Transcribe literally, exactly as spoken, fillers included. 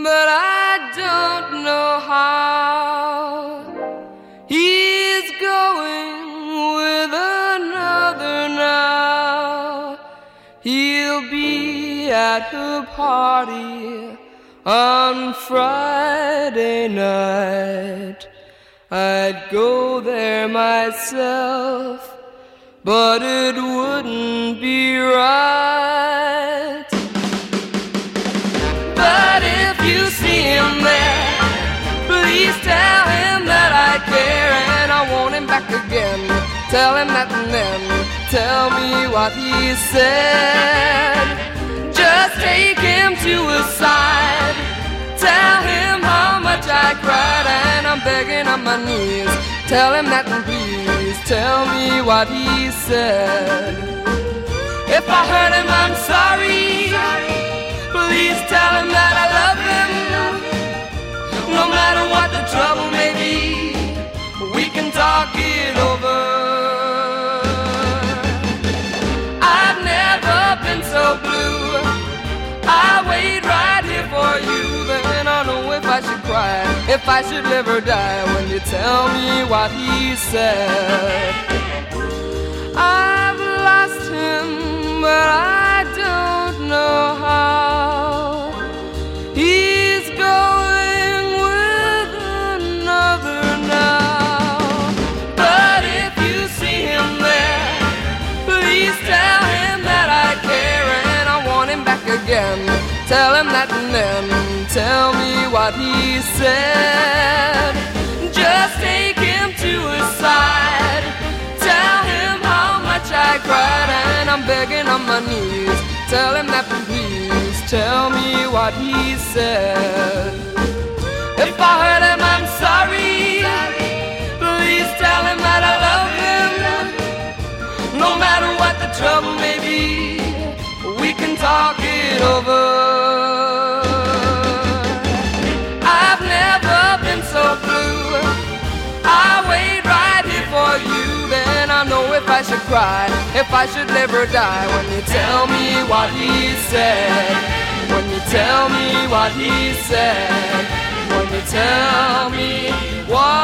but I don't know how. He's going with another now. He'll be at her party on Friday night. I'd go there myself, but it wouldn't be right. But if you see him there, please tell him that I care and I want him back again. Tell him that and then tell me what he said. Just take him to his side. Tell him how much I cried and I'm begging on my knees. Tell him that and please tell me what he said. If I hurt him, I'm sorry. Please tell him that I love him. No matter what the trouble may be, we can talk it over. I've never been so blue. I wait right here for you. Then I know if I should cry, if I should live or die, when you tell me what he said. I've lost him, but I don't know how. He's going with another now. But if you see him there, please tell him that I care and I want him back again. Tell him that and then tell me what he said. Just take him to his side. Tell him how much I cried and I'm begging on my knees. Tell him that please tell me what he said. If I hurt him, I'm sorry. Please tell him that I love him. No matter what the trouble may be, we can talk it over. I've never been so blue. I wait right here for you. Then I know if I should cry, if I should live or die, when you tell me what he said. When you tell me what he said. When you tell me what